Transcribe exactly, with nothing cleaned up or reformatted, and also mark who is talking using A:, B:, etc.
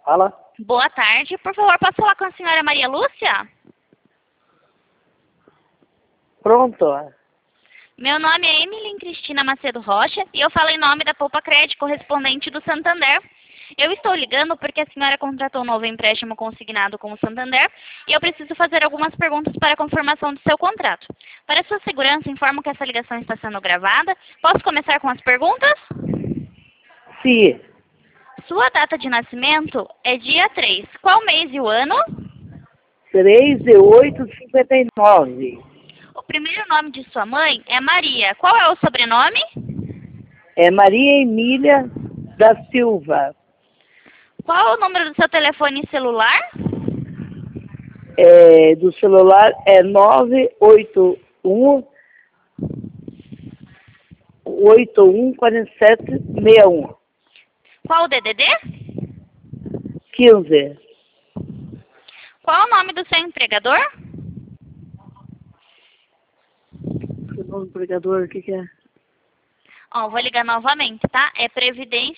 A: Fala.
B: Boa tarde. Por favor, posso falar com a senhora Maria Lúcia?
A: Pronto.
B: Meu nome é Emily Cristina Macedo Rocha e eu falo em nome da Poupa Crédito, correspondente do Santander. Eu estou ligando porque a senhora contratou um novo empréstimo consignado com o Santander e eu preciso fazer algumas perguntas para a confirmação do seu contrato. Para sua segurança, informo que essa ligação está sendo gravada. Posso começar com as perguntas?
A: Sim.
B: Sua data de nascimento é dia três. Qual mês e o ano?
A: três de oito de cinquenta e nove.
B: O primeiro nome de sua mãe é Maria. Qual é o sobrenome?
A: É Maria Emília da Silva.
B: Qual o número do seu telefone celular?
A: É, do celular é nove oito um oito um quatro sete seis um.
B: Qual o D D D?
A: quinze.
B: Qual o nome do seu empregador?
A: O nome do empregador, o que que é?
B: Ó, vou ligar novamente, tá? É Previdência